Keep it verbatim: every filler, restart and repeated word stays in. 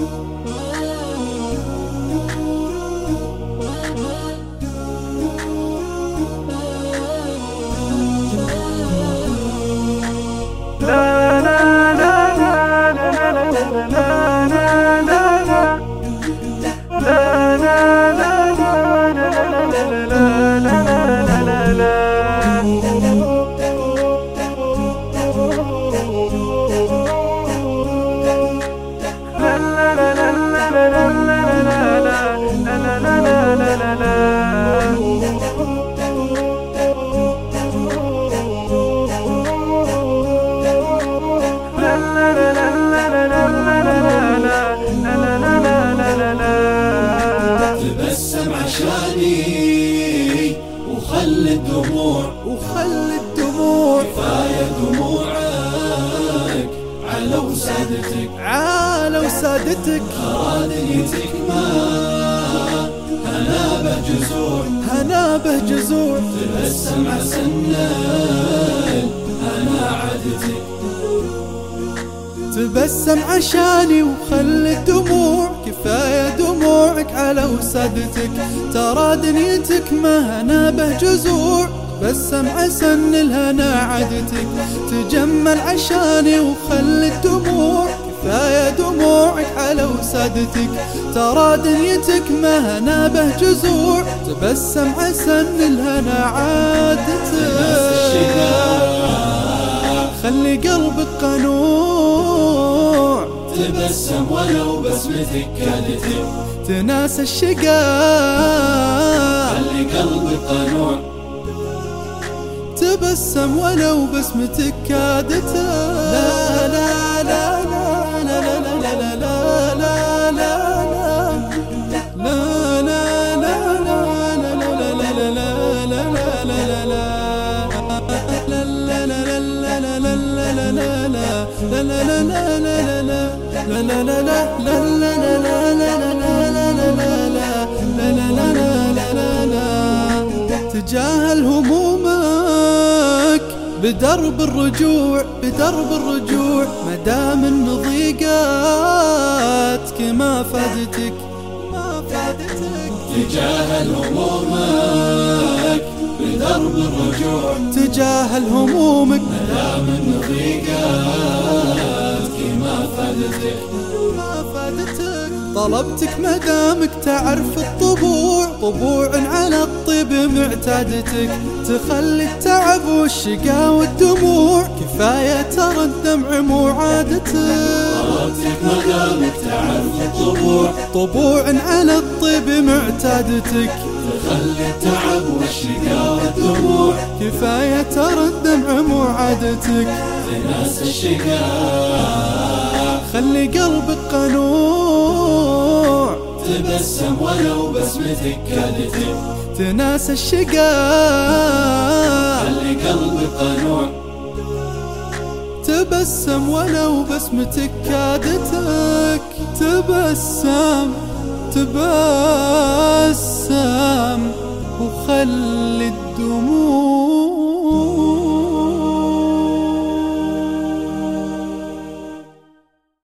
تبسم عشاني وخلي الدموع وخلي الدموع كفاية دموعك على وسادتك على وسادتك ترى دنيتك ما هنا به جذوع هنا به جذوع تبسم عسنال هنا عادتك تبسم عشاني وخلي الدموع كفاية دموعك على وسادتك ترى دنيتك ما هنا به جذوع تبسم عسن الهنا عادتك تجمل عشاني وخلي الدموع كفاية دموعك على وسادتك ترى دنيتك ما هنا به جذوع تبسم عسن الهنا عادتك خلي قلبك قنوع تبسم ولو بسمتك كادتك تناسى الشقاء خلي قلبك قنوع تبسم ولو بسمتك كادتك لا لا لا لا لا لا لا لا لا تجاهل همومك بدرب الرجوع بدرب الرجوع مدام ان ضيقاتك ما فادتك ما فادتك تجاهل همومك بدرب الرجوع تجاهل همومك مدام ان ضيقاتك ما فادتك ما فادتك طلبتك مدامك تعرف الطبوع طبوع على الطيب معتادتك تخلي التعب والشقا والدموع كفاية ترى الدمع مو عادتك طلبتك مدامك تعرف الطبوع طبوع على الطيب معتادتك تخلي التعب والشقا والدموع كفاية ترى الدمع مو عادتك تناسى الشقا خلي قلبك قنوع تبسم ولو بسمتك كادتك تناسى الشقاء خلي قلبك قنوع تبسم ولو بسمتك كادتك تبسم تبسم وخلي الدموع